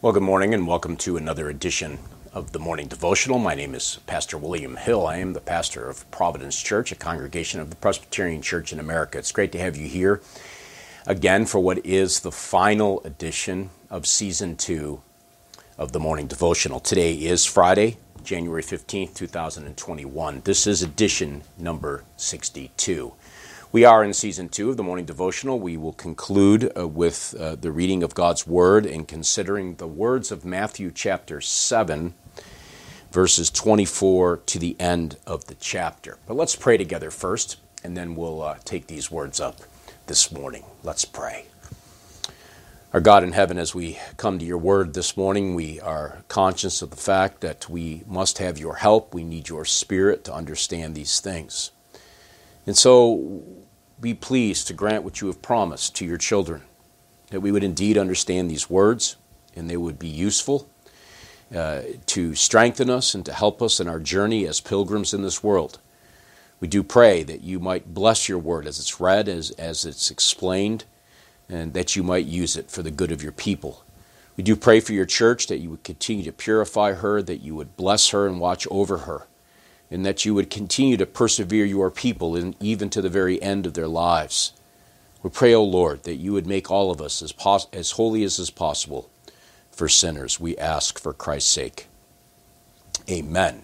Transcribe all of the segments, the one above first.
Well, good morning and welcome to another edition of the Morning Devotional. My name is Pastor William Hill. I am the pastor of Providence Church, a congregation of the Presbyterian Church in America. It's great to have you here again for what is the final edition of Season 2 of the Morning Devotional. Today is Friday, January 15th, 2021. This is edition number 62. We are in Season 2 of the Morning Devotional. We will conclude with the reading of God's Word and considering the words of Matthew chapter 7, verses 24 to the end of the chapter. But let's pray together first, and then we'll take these words up this morning. Let's pray. Our God in heaven, as we come to your Word this morning, we are conscious of the fact that we must have your help. We need your Spirit to understand these things. And so be pleased to grant what you have promised to your children, that we would indeed understand these words and they would be useful to strengthen us and to help us in our journey as pilgrims in this world. We do pray that you might bless your word as it's read, as it's explained, and that you might use it for the good of your people. We do pray for your church that you would continue to purify her, that you would bless her and watch over her, and that you would continue to persevere your people even to the very end of their lives. We pray, O Lord, that you would make all of us as holy as is possible for sinners. We ask for Christ's sake. Amen.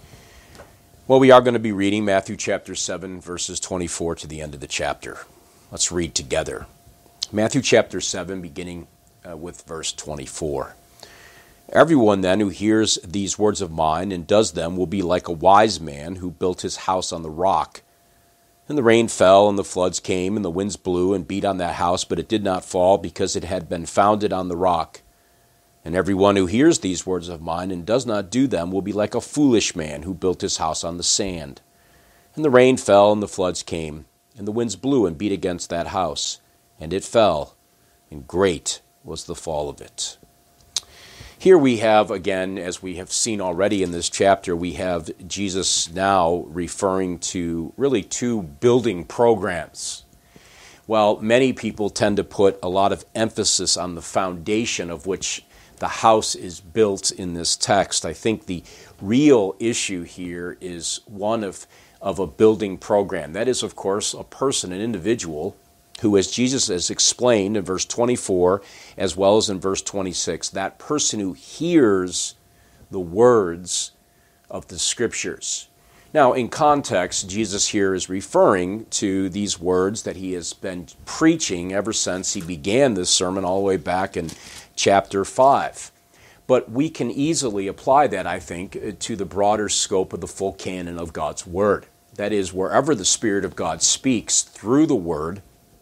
Well, we are going to be reading Matthew chapter 7, verses 24 to the end of the chapter. Let's read together. Matthew chapter 7, beginning with verse 24. Everyone then who hears these words of mine and does them will be like a wise man who built his house on the rock. And the rain fell, and the floods came, and the winds blew and beat on that house, but it did not fall, because it had been founded on the rock. And everyone who hears these words of mine and does not do them will be like a foolish man who built his house on the sand. And the rain fell, and the floods came, and the winds blew and beat against that house, and it fell, and great was the fall of it. Here we have, again, as we have seen already in this chapter, we have Jesus now referring to really two building programs. While many people tend to put a lot of emphasis on the foundation of which the house is built in this text, I think the real issue here is one of a building program. That is, of course, a person, an individual, who, as Jesus has explained in verse 24 as well as in verse 26, that person who hears the words of the Scriptures. Now, in context, Jesus here is referring to these words that he has been preaching ever since he began this sermon all the way back in chapter 5. But we can easily apply that, I think, to the broader scope of the full canon of God's Word. That is, wherever the Spirit of God speaks through the Word,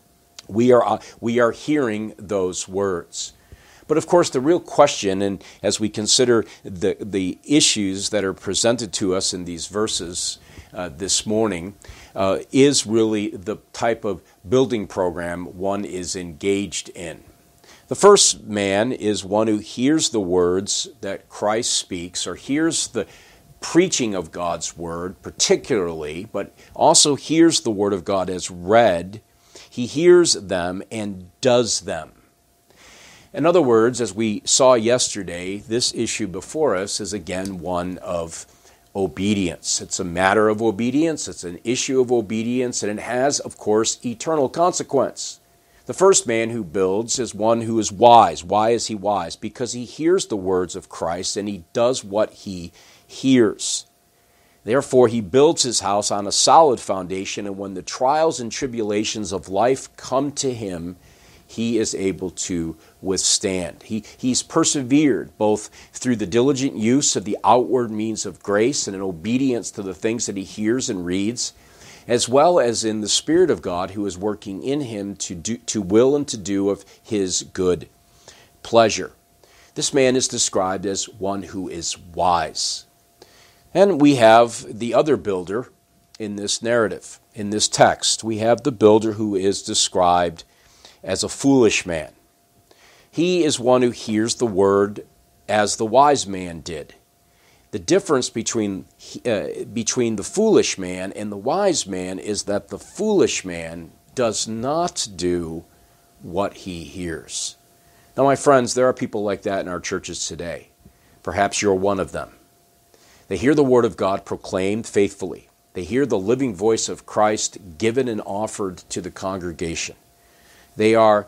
we are hearing those words. But of course, the real question, and as we consider the issues that are presented to us in these verses this morning, is really the type of building program one is engaged in. The first man is one who hears the words that Christ speaks, or hears the preaching of God's Word particularly, but also hears the Word of God as read. He hears them and does them. In other words, as we saw yesterday, this issue before us is again one of obedience. It's a matter of obedience, it's an issue of obedience, and it has, of course, eternal consequence. The first man who builds is one who is wise. Why is he wise? Because he hears the words of Christ and he does what he hears. Therefore, he builds his house on a solid foundation, and when the trials and tribulations of life come to him, he is able to withstand. He's persevered both through the diligent use of the outward means of grace and in obedience to the things that he hears and reads, as well as in the Spirit of God who is working in him to will and to do of his good pleasure. This man is described as one who is wise. And we have the other builder in this narrative, in this text. We have the builder who is described as a foolish man. He is one who hears the word as the wise man did. The difference between the foolish man and the wise man is that the foolish man does not do what he hears. Now, my friends, there are people like that in our churches today. Perhaps you're one of them. They hear the Word of God proclaimed faithfully. They hear the living voice of Christ given and offered to the congregation. They are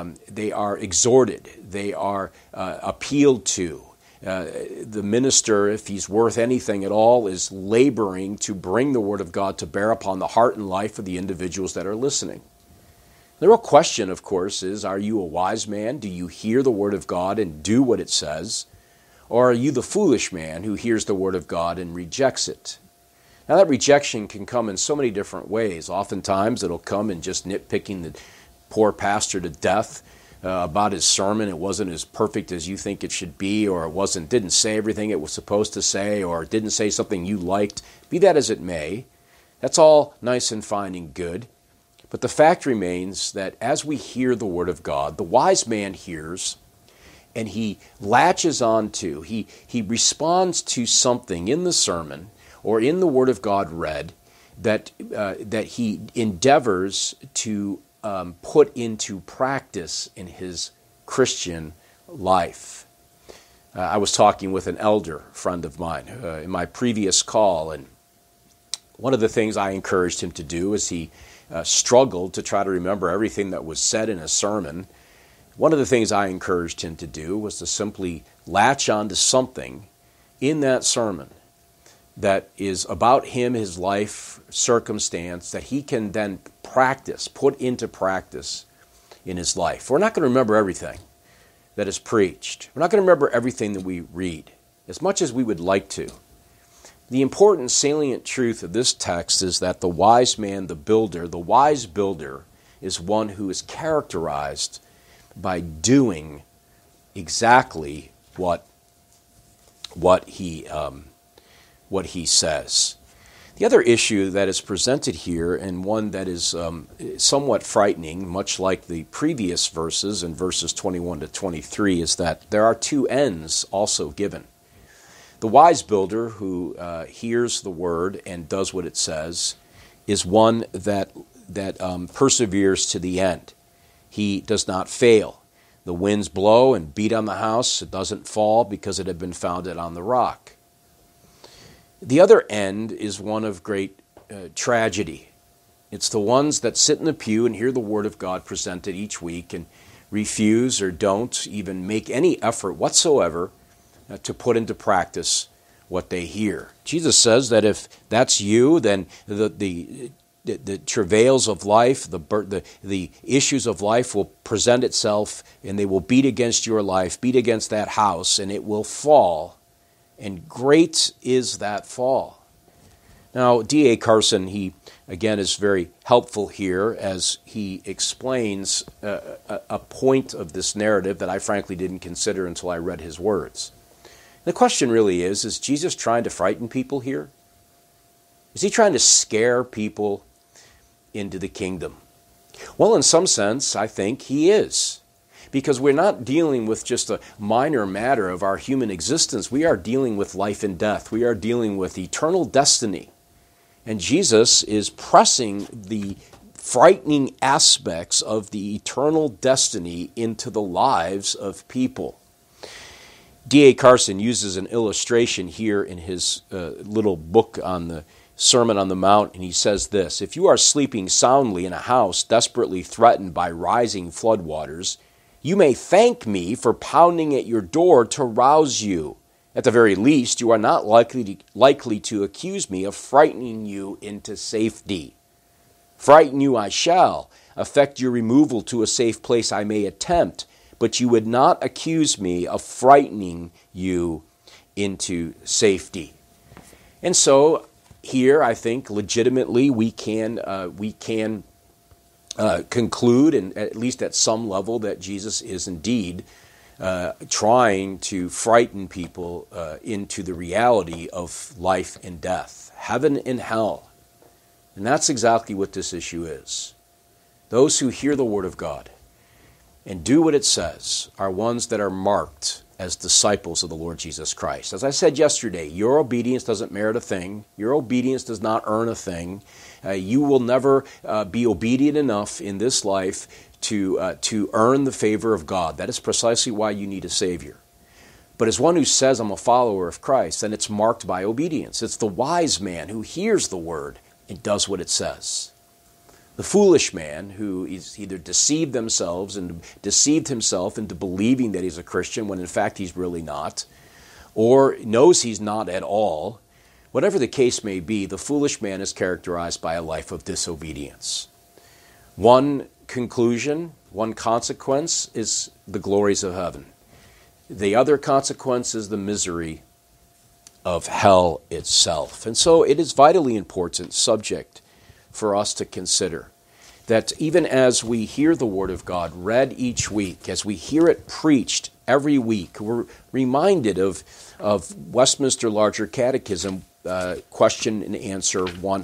exhorted. They are appealed to. The minister, if he's worth anything at all, is laboring to bring the Word of God to bear upon the heart and life of the individuals that are listening. The real question, of course, is, are you a wise man? Do you hear the Word of God and do what it says? Or are you the foolish man who hears the Word of God and rejects it? Now, that rejection can come in so many different ways. Oftentimes, it'll come in just nitpicking the poor pastor to death about his sermon. It wasn't as perfect as you think it should be, or it didn't say everything it was supposed to say, or it didn't say something you liked. Be that as it may, that's all nice and fine and good. But the fact remains that as we hear the Word of God, the wise man hears, and he latches on to, he responds to something in the sermon or in the Word of God read that he endeavors to put into practice in his Christian life. I was talking with an elder friend of mine in my previous call, and one of the things I encouraged him to do as he struggled to try to remember everything that was said in a sermon, one of the things I encouraged him to do was to simply latch on to something in that sermon that is about him, his life, circumstance, that he can then practice, put into practice in his life. We're not going to remember everything that is preached. We're not going to remember everything that we read, as much as we would like to. The important salient truth of this text is that the wise man, the wise builder, is one who is characterized by doing exactly what he says. The other issue that is presented here, and one that is somewhat frightening, much like the previous verses in verses 21 to 23, is that there are two ends also given. The wise builder who hears the word and does what it says is one that perseveres to the end. He does not fail. The winds blow and beat on the house. It doesn't fall because it had been founded on the rock. The other end is one of great tragedy. It's the ones that sit in the pew and hear the Word of God presented each week and refuse or don't even make any effort whatsoever to put into practice what they hear. Jesus says that if that's you, then the travails of life, the issues of life will present itself, and they will beat against your life, beat against that house, and it will fall. And great is that fall. Now, D.A. Carson, he again is very helpful here as he explains a point of this narrative that I frankly didn't consider until I read his words. The question really is Jesus trying to frighten people here? Is he trying to scare people into the kingdom? Well, in some sense, I think he is. Because we're not dealing with just a minor matter of our human existence. We are dealing with life and death. We are dealing with eternal destiny. And Jesus is pressing the frightening aspects of the eternal destiny into the lives of people. D.A. Carson uses an illustration here in his little book on the Sermon on the Mount, and he says this: if you are sleeping soundly in a house desperately threatened by rising floodwaters, you may thank me for pounding at your door to rouse you. At the very least, you are not likely to accuse me of frightening you into safety. Frighten you I shall, effect your removal to a safe place I may attempt, but you would not accuse me of frightening you into safety. And so here, I think, legitimately, we can conclude, and at least at some level, that Jesus is indeed trying to frighten people into the reality of life and death, heaven and hell. And that's exactly what this issue is. Those who hear the Word of God and do what it says are ones that are marked as disciples of the Lord Jesus Christ. As I said yesterday, your obedience doesn't merit a thing. Your obedience does not earn a thing. You will never be obedient enough in this life to earn the favor of God. That is precisely why you need a Savior. But as one who says, I'm a follower of Christ, then it's marked by obedience. It's the wise man who hears the word and does what it says. The foolish man who is either deceived himself into believing that he's a Christian when in fact he's really not, or knows he's not at all, whatever the case may be, the foolish man is characterized by a life of disobedience. One conclusion, one consequence is the glories of heaven. The other consequence is the misery of hell itself. And so it is vitally important subject for us to consider that even as we hear the Word of God read each week, as we hear it preached every week, we're reminded of Westminster Larger Catechism, question and answer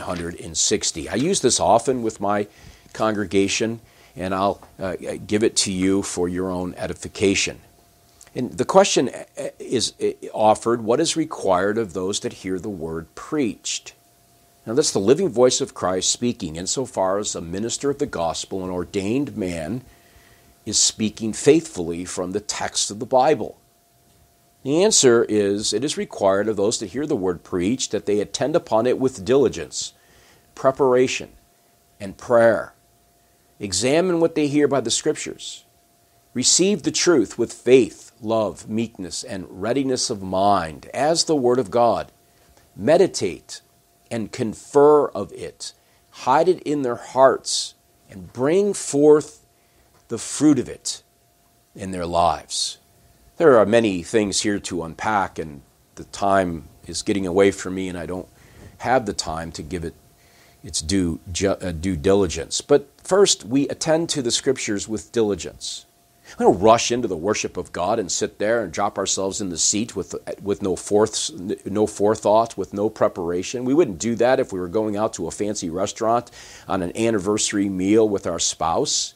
160. I use this often with my congregation, and I'll give it to you for your own edification. And the question is offered, what is required of those that hear the word preached? Now that's the living voice of Christ speaking insofar as a minister of the gospel, an ordained man, is speaking faithfully from the text of the Bible. The answer is, it is required of those that hear the word preached that they attend upon it with diligence, preparation, and prayer. Examine what they hear by the Scriptures. Receive the truth with faith, love, meekness, and readiness of mind as the Word of God. Meditate and confer of it. Hide it in their hearts and bring forth the fruit of it in their lives. There are many things here to unpack, and the time is getting away from me, and I don't have the time to give it its due diligence. But first, we attend to the Scriptures with diligence. We don't rush into the worship of God and sit there and drop ourselves in the seat with no forethought, with no preparation. We wouldn't do that if we were going out to a fancy restaurant on an anniversary meal with our spouse.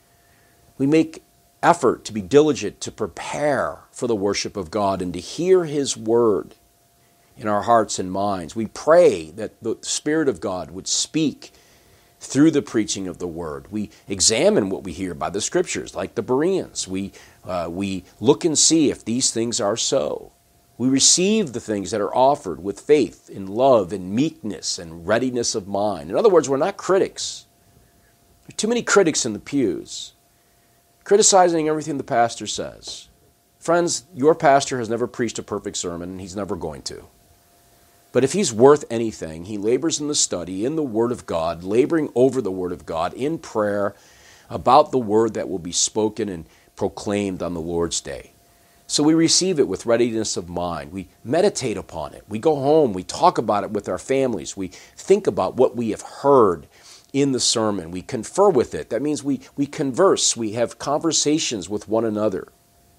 We make effort to be diligent to prepare for the worship of God and to hear His Word in our hearts and minds. We pray that the Spirit of God would speak through the preaching of the Word. We examine what we hear by the Scriptures, like the Bereans. We look and see if these things are so. We receive the things that are offered with faith, in love, and meekness, and readiness of mind. In other words, we're not critics. There are too many critics in the pews, criticizing everything the pastor says. Friends, your pastor has never preached a perfect sermon, and he's never going to. But if he's worth anything, he labors in the study, in the Word of God, laboring over the Word of God, in prayer, about the Word that will be spoken and proclaimed on the Lord's day. So we receive it with readiness of mind. We meditate upon it. We go home. We talk about it with our families. We think about what we have heard in the sermon. We confer with it. That means we converse. We have conversations with one another.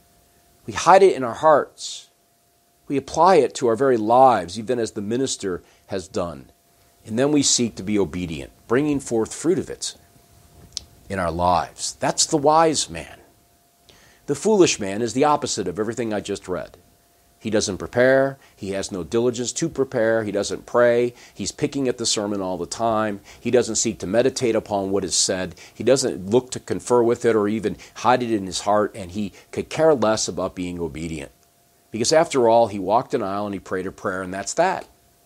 We hide it in our hearts. We apply it to our very lives, even as the minister has done. And then we seek to be obedient, bringing forth fruit of it in our lives. That's the wise man. The foolish man is the opposite of everything I just read. He doesn't prepare. He has no diligence to prepare. He doesn't pray. He's picking at the sermon all the time. He doesn't seek to meditate upon what is said. He doesn't look to confer with it or even hide it in his heart, and he could care less about being obedient. Because after all, he walked an aisle and he prayed a prayer, and that's that.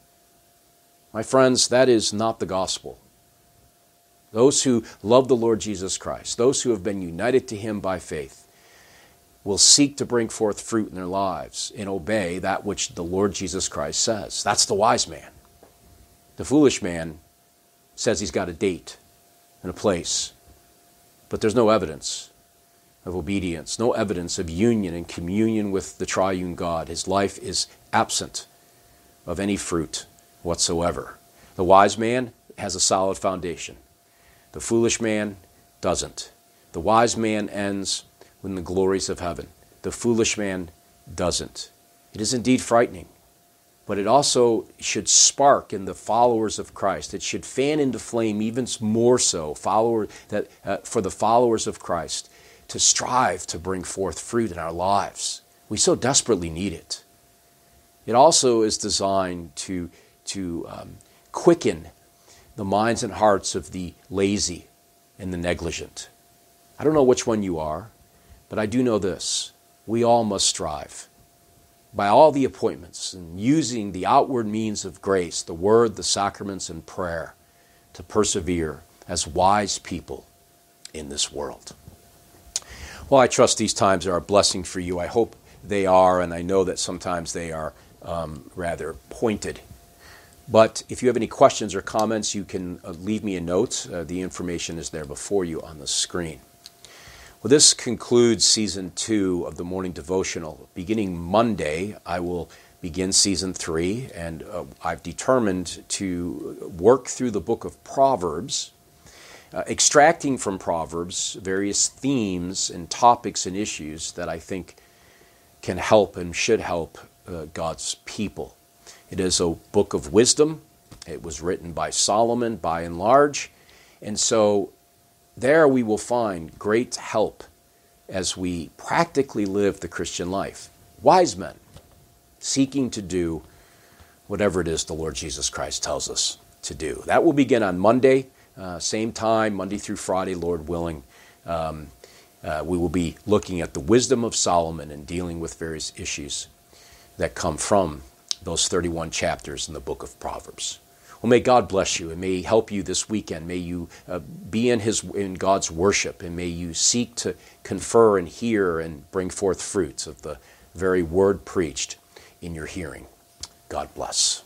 My friends, that is not the gospel. Those who love the Lord Jesus Christ, those who have been united to Him by faith, will seek to bring forth fruit in their lives and obey that which the Lord Jesus Christ says. That's the wise man. The foolish man says he's got a date and a place, but there's no evidence of obedience, no evidence of union and communion with the triune God. His life is absent of any fruit whatsoever. The wise man has a solid foundation. The foolish man doesn't. The wise man ends in the glories of heaven. The foolish man doesn't. It is indeed frightening, but it also should spark in the followers of Christ. It should fan into flame even more so for the followers of Christ to strive to bring forth fruit in our lives. We so desperately need it. It also is designed to quicken the minds and hearts of the lazy and the negligent. I don't know which one you are, but I do know this. We all must strive by all the appointments and using the outward means of grace, the word, the sacraments, and prayer, to persevere as wise people in this world. Well, I trust these times are a blessing for you. I hope they are, and I know that sometimes they are rather pointed. But if you have any questions or comments, you can leave me a note. The information is there before you on the screen. Well, this concludes Season 2 of the Morning Devotional. Beginning Monday, I will begin Season 3, and I've determined to work through the book of Proverbs, extracting from Proverbs various themes and topics and issues that I think can help and should help God's people. It is a book of wisdom. It was written by Solomon, by and large, and so there we will find great help as we practically live the Christian life. Wise men seeking to do whatever it is the Lord Jesus Christ tells us to do. That will begin on Monday, same time, Monday through Friday, Lord willing. We will be looking at the wisdom of Solomon and dealing with various issues that come from those 31 chapters in the book of Proverbs. Well, may God bless you and may He help you this weekend. May you be in God's worship, and may you seek to confer and hear and bring forth fruits of the very word preached in your hearing. God bless.